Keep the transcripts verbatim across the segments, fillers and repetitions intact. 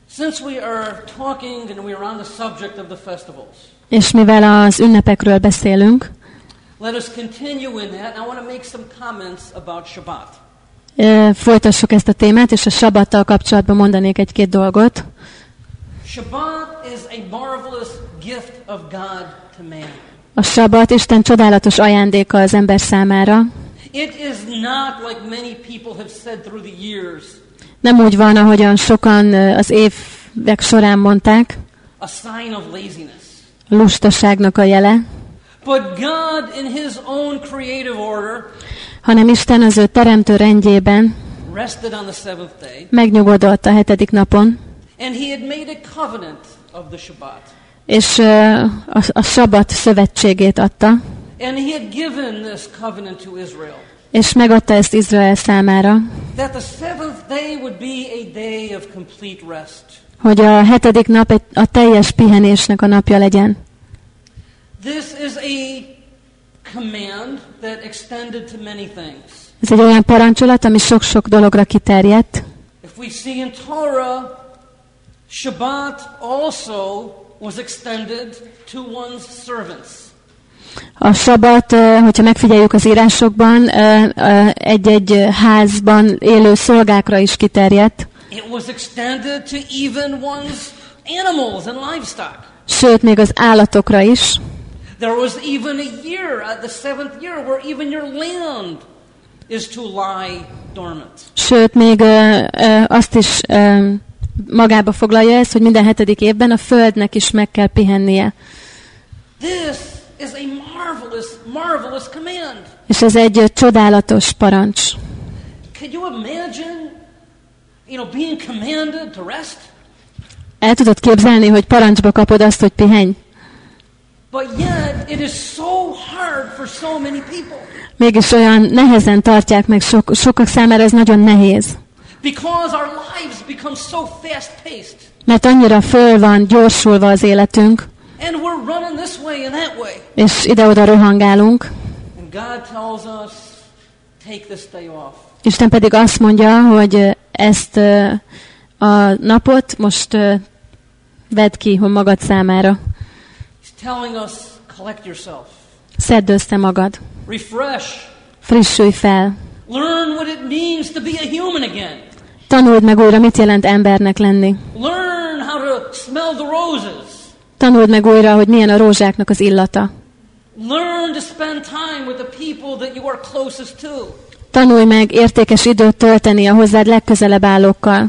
Since we are talking and we are on the subject of the festivals. És mivel az ünnepekről beszélünk, let us continue in that. I want to make some comments about Shabbat. Folytassuk ezt a témát, és a sabbattal kapcsolatban mondanék egy-két dolgot. Shabbat is a marvelous gift of God to man. A sabbat Isten csodálatos ajándéka az ember számára. It is not like many people have said through the years. Nem úgy van, ahogyan sokan az évek során mondták. A sign of laziness. A lustaságnak a jele. But God in his own creative order, hanem Isten az ő teremtő rendjében rested on the seventh day, megnyugodott a hetedik napon, and he had made a covenant of the Shabbat. És uh, a, a sabbat szövetségét adta. And he had given this covenant to Israel. És megadta ezt Izrael számára. That the seventh day would be a day of complete rest. Hogy a hetedik nap egy, a teljes pihenésnek a napja legyen. This is a command that extended to many things. Ez egy olyan parancsolat, ami sok-sok dologra kiterjedt. If we see in Torah, Shabbat also was extended to one's servants. A sabbat, hogyha megfigyeljük az írásokban, egy-egy házban élő szolgákra is kiterjedt. It was extended to even one's animals and livestock. Sőt, még az állatokra is. There was even a year, uh, the seventh year, where even your land is to lie dormant. Sőt, még uh, uh, azt is uh, magába foglalja ez, hogy minden hetedik évben a földnek is meg kell pihennie. This is a marvelous, marvelous command. És ez egy uh, csodálatos parancs. Could you imagine, you know, being commanded to rest? El tudod képzelni, hogy parancsba kapod azt, hogy pihenj? But yet it is so hard for so many people. Mégis olyan nehezen tartják meg, sok, sokak számára ez nagyon nehéz. Because our lives become so fast-paced. Mert annyira föl van gyorsulva az életünk. And we're running this way and that way. És ide-oda rohangálunk. And God tells us, take this day off. Isten pedig azt mondja, hogy ezt a napot most vedd ki magad számára. Telling us, collect yourself. Szedd össze magad. Refresh. Frissülj fel. Learn what it means to be a human again. Tanuld meg újra, mit jelent embernek lenni. Learn how to smell the roses. Tanuld meg újra, hogy milyen a rózsáknak az illata. Learn to spend time with the people that you are closest to. Tanulj meg értékes időt tölteni a hozzád legközelebb állókkal.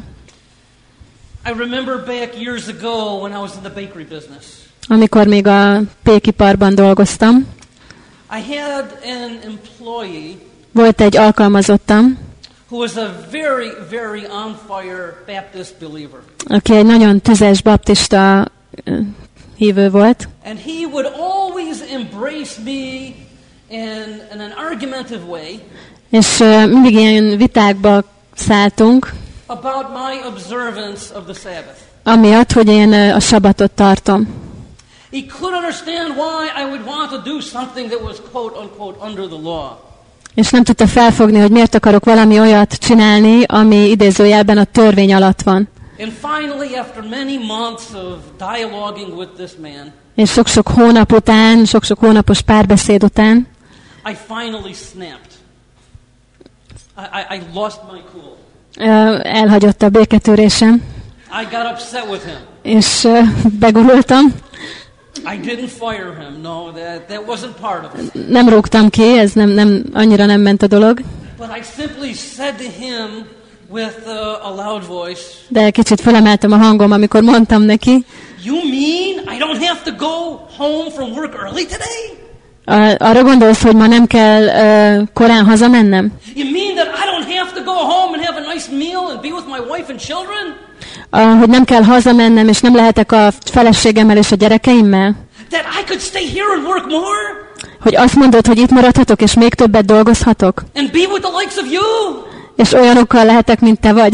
I remember back years ago when I was in the bakery business. Amikor még a pékiparban dolgoztam. I had an employee. Volt egy alkalmazottam. Who was a very, very on fire Baptist believer. Aki egy nagyon tüzes baptista hívő volt. And he would always embrace me in, in an argumentative way. És uh, mindig ilyen vitákba szálltunk. About my observance of the Sabbath. Amiatt, hogy én uh, a sabbatot tartom. He couldn't understand why I would want to do something that was quote unquote under the law. És nem tudta felfogni, hogy miért akarok valami olyat csinálni, ami idézőjelben a törvény alatt van. And finally, after many months of dialoguing with this man, és sok-sok hónap után, sok-sok hónapos párbeszéd után, I finally snapped. I, I, I lost my cool. Uh, elhagyott a béketűrésem. I got upset with him. És uh, begurultam. I didn't fire him. No, that that wasn't part of it. Nem rúgtam ki, ez nem nem annyira nem ment a dolog. But I simply said to him with uh, a loud voice. De kicsit felemeltem a hangom, amikor mondtam neki. You mean I don't have to go home from work early today? Uh, arra gondolsz, hogy ma nem kell uh, korán hazamennem? You mean that I don't have to go home and have a nice meal and be with my wife and children? Uh, hogy nem kell hazamennem, és nem lehetek a feleségemmel és a gyerekeimmel? That I could stay here and work more? Hogy azt mondod, hogy itt maradhatok, és még többet dolgozhatok? And be with the likes of you? És olyanokkal lehetek, mint te vagy?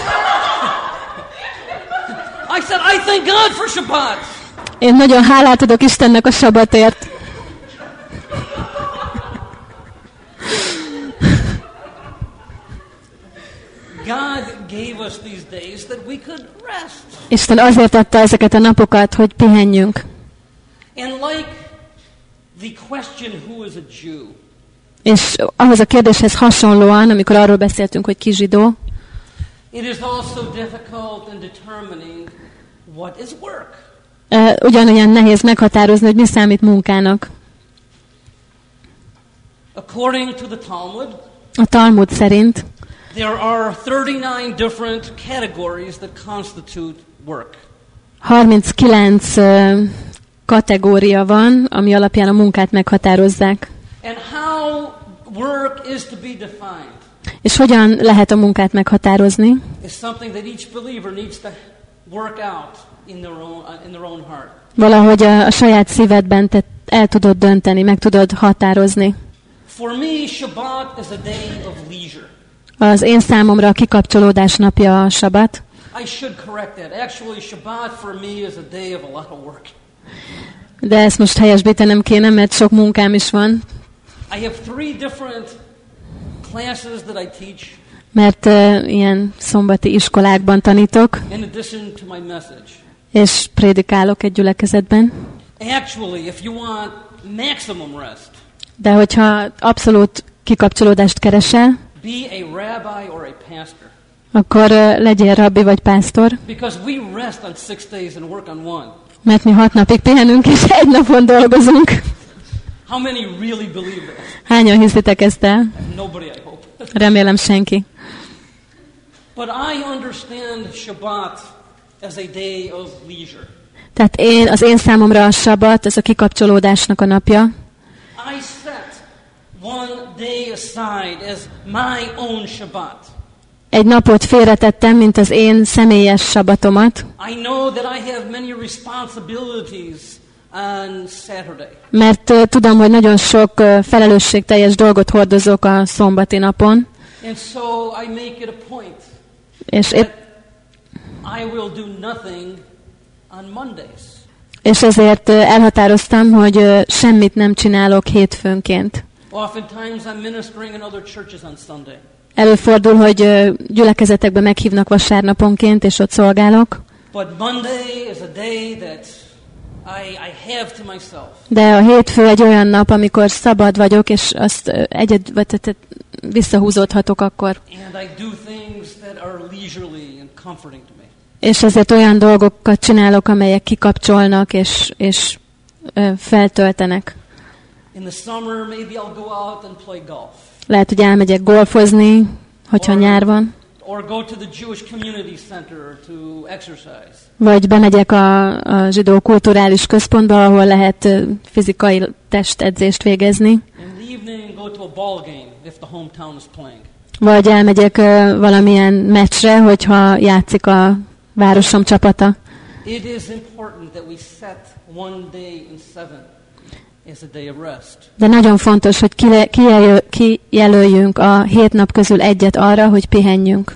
I said, I thank God for Shabbat. Én nagyon hálát adok Istennek a sabbatért. God gave us these days that we could rest. Isten azért adta ezeket a napokat, hogy pihenjünk. And like the question, who is a Jew? És ahhoz a kérdéshez hasonlóan, amikor arról beszéltünk, hogy ki zsidó, it is also difficult in determining what is work. Uh, ugyanolyan nehéz meghatározni, hogy mi számít munkának. According to the Talmud, a Talmud szerint there are thirty-nine different categories that constitute work. harminckilenc uh, kategória van, ami alapján a munkát meghatározzák. And how work is to be defined. És hogyan lehet a munkát meghatározni? Is something that each believer needs to work out in their own in their own heart. Valahogy a, a saját szívedben te el tudod dönteni, meg tudod határozni. For me, Shabbat is a day of leisure. Az én számomra a kikapcsolódás napja a sabat. I should correct that. Actually, Shabbat for me is a day of a lot of work. De ezt most helyesbítenem kéne, mert sok munkám is van. I have three different classes that I teach. Mert uh, ilyen szombati iskolákban tanítok. In addition to my message. És prédikálok egy gyülekezetben. Actually, if you want maximum rest. De hogyha abszolút kikapcsolódást keresel, be a rabbi or a pastor. Akkor uh, legyél rabbi vagy pásztor. Because we rest on six days and work on one. Mert mi hat napig pihenünk, és egy napon dolgozunk. How many really believe that? Hányan hiszitek ezt el? Nobody, I hope. Remélem senki. But I understand Shabbat as a day of leisure. Tehát én, az én számomra a sabat, ez a kikapcsolódásnak a napja. I set one day aside as my own Shabbat. Egy napot félretettem, mint az én személyes sabatomat. I know that I have many responsibilities on Saturday. Mert uh, tudom, hogy nagyon sok uh, felelősségteljes dolgot hordozok a szombati napon. And so I make it a point. És épp I will do nothing on Mondays. És ezért elhatároztam, hogy semmit nem csinálok hétfőnként. Oftentimes I'm ministering in other churches on Sunday. Előfordul, hogy gyülekezetekbe meghívnak vasárnaponként, és ott szolgálok. But Monday is a day that I, I have to myself. De a hétfő egy olyan nap, amikor szabad vagyok, és azt egyed, vagy tehát visszahúzódhatok akkor. And I do things that are leisurely and comforting to me. És ezért olyan dolgokat csinálok, amelyek kikapcsolnak és, és ö, feltöltenek. In the summer, maybe I'll go out and play golf. Lehet, hogy elmegyek golfozni, hogyha or, nyár van. Or go to the Jewish Community Center to exercise. Vagy bemegyek a, a zsidó kulturális központba, ahol lehet fizikai testedzést végezni. In the evening, go to a ball game if the hometown is playing. Vagy elmegyek uh, valamilyen meccsre, hogyha játszik a városom csapata. It is important that we set one day in seven as a day of rest. De nagyon fontos, hogy kijelöljünk a hét nap közül egyet arra, hogy pihenjünk.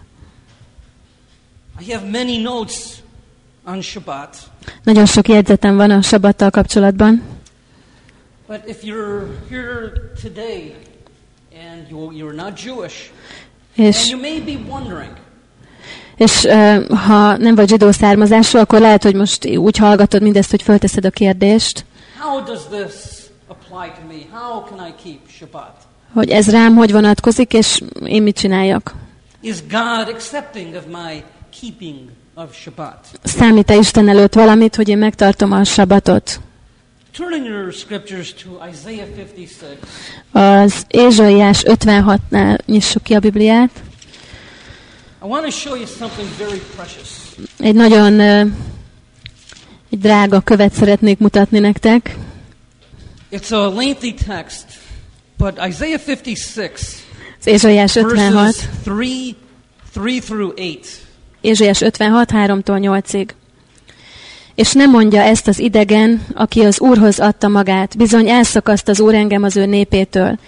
I have many notes on Shabbat. Nagyon sok jegyzetem van a sabbattal kapcsolatban. But if you're here today and you, you're not Jewish, és, and you may be wondering, és uh, ha nem vagy zsidó származású, akkor lehet, hogy most úgy hallgatod mindezt, hogy fölteszed a kérdést. How does this apply to me? How can I keep Shabbat? Hogy ez rám hogy vonatkozik, és én mit csináljak? Is God accepting of my keeping of Shabbat? Számít-e Isten előtt valamit, hogy én megtartom a sabbatot? Turn in your scriptures to Isaiah fifty-six. Az Ézsaiás ötvenhatnál nyissuk ki a Bibliát. I want to show you something very precious. Egy nagyon uh, egy drága követ szeretnék mutatni nektek. It's a lengthy text, but Isaiah fifty-six, az Ézsaiás ötvenhat, verses three, three through eight. Ézsaiás ötvenhat, háromtól nyolcig. És nem mondja ezt az idegen, aki az Úrhoz adta magát, bizony elszakaszt az Úr engem az ő népétől.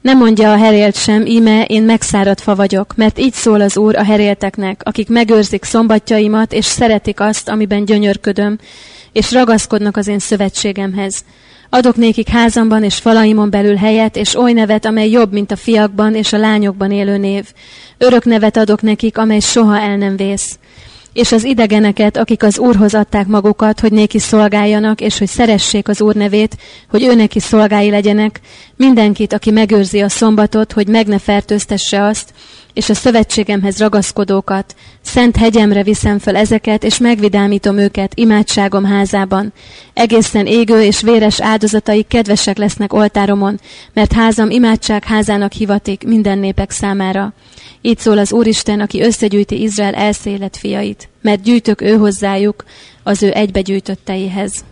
Nem mondja a herélt sem, íme én megszáradt fa vagyok, mert így szól az Úr a herélteknek, akik megőrzik szombatjaimat, és szeretik azt, amiben gyönyörködöm, és ragaszkodnak az én szövetségemhez. Adok nékik házamban és falaimon belül helyet, és oly nevet, amely jobb, mint a fiakban és a lányokban élő név. Örök nevet adok nekik, amely soha el nem vész. És az idegeneket, akik az Úrhoz adták magukat, hogy néki szolgáljanak, és hogy szeressék az Úr nevét, hogy ő neki szolgái legyenek, mindenkit, aki megőrzi a szombatot, hogy meg ne fertőztesse azt, és a szövetségemhez ragaszkodókat, szent hegyemre viszem fel ezeket, és megvidámítom őket imádságom házában. Egészen égő és véres áldozatai kedvesek lesznek oltáromon, mert házam imádság házának hivatik minden népek számára. Így szól az Úristen, aki összegyűjti Izrael elszélet fiait, mert gyűjtök ő hozzájuk az ő egybegyűjtötteihez.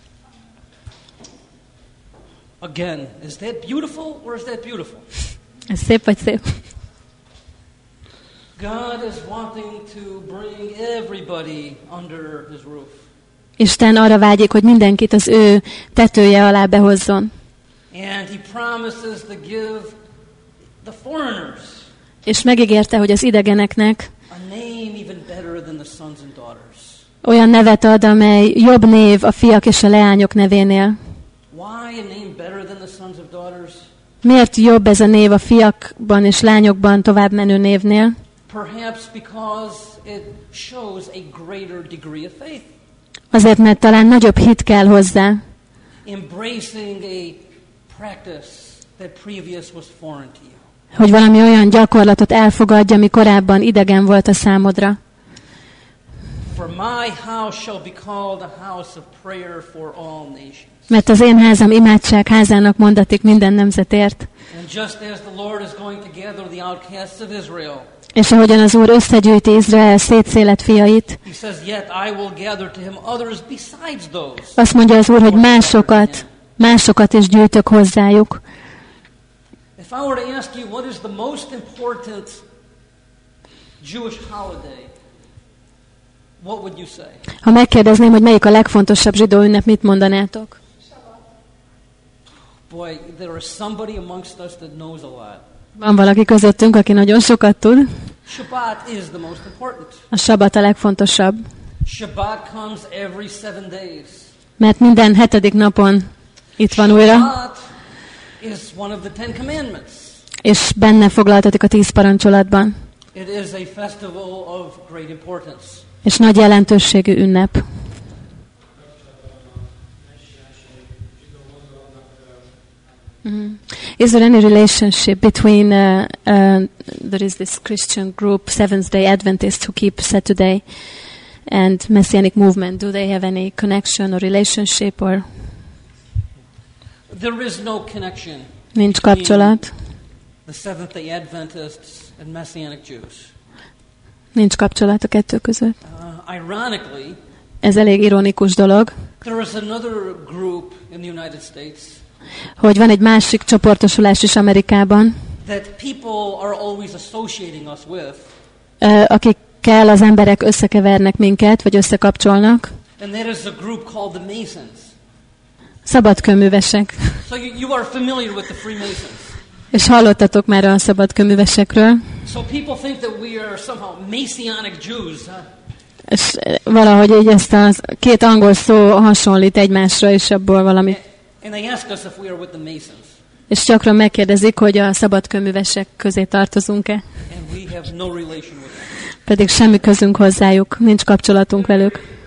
Again, is that beautiful or is that beautiful? Ez szép vagy szép? God is wanting to bring everybody under his roof. Isten arra vágyik, hogy mindenkit az ő tetője alá behozzon. And he promises to give the foreigners És megígérte, hogy az idegeneknek a name even better than the sons and daughters. olyan nevet ad, amely jobb név a fiak és a leányok nevénél. Why a name better than the sons of daughters? Miért jobb ez a név a fiakban és lányokban tovább menő névnél? Perhaps because it shows a greater degree of faith. Azért, mert talán nagyobb hit kell hozzá. Embracing a practice that previous was foreign to you. Hogy valami olyan gyakorlatot elfogadja, ami korábban idegen volt a számodra. For my house shall be called a house of prayer for all nations. Mert az én házam imádság házának mondatik minden nemzetért. And just as the Lord is going to gather the outcasts of Israel. És ahogyan az Úr összegyűjti Izrael szétszélet fiait, He says, yet I will gather to him others besides those. azt mondja az Úr, hogy másokat, másokat is gyűjtök hozzájuk. If I were to ask you what is the most important Jewish holiday, what would you say? Ha megkérdezném, hogy melyik a legfontosabb zsidó ünnep, mit mondanátok? Boy, there is somebody amongst us that knows a lot. Van valaki közöttünk, aki nagyon sokat tud. Shabbat is the most important. A sabat a legfontosabb, Shabbat comes every seven days. mert minden hetedik napon itt van újra, Shabbat is one of the Ten Commandments. és benne foglaltatik a tíz parancsolatban. It is a festival of great importance. És nagy jelentőségű ünnep. Mm-hmm. Is there any relationship between uh, uh, there is this Christian group, Seventh-day Adventists, who keep Saturday, and Messianic movement? Do they have any connection or relationship, or There is no connection nincs kapcsolat? the Seventh-day Adventists and Messianic Jews. Nincs kapcsolat a kettő között. Uh, ironically, Ez elég ironikus dolog, there is another group in the United States hogy van egy másik csoportosulás is Amerikában, that people are always associating us with, ö, akikkel az emberek összekevernek minket, vagy összekapcsolnak. and that is a group called the Masons. Szabadkőművesek. So you, you are familiar with the Freemasons. És hallottatok már a szabadkőművesekről. So people think that we are somehow Messianic Jews. Huh? És valahogy így ezt a két angol szó hasonlít egymásra, és abból valami. And they ask us if we are with the Masons. És gyakran megkérdezik, hogy a szabadkőművesek közé tartozunk-e. And we have no relation with them. Pedig semmi közünk hozzájuk, nincs kapcsolatunk velük.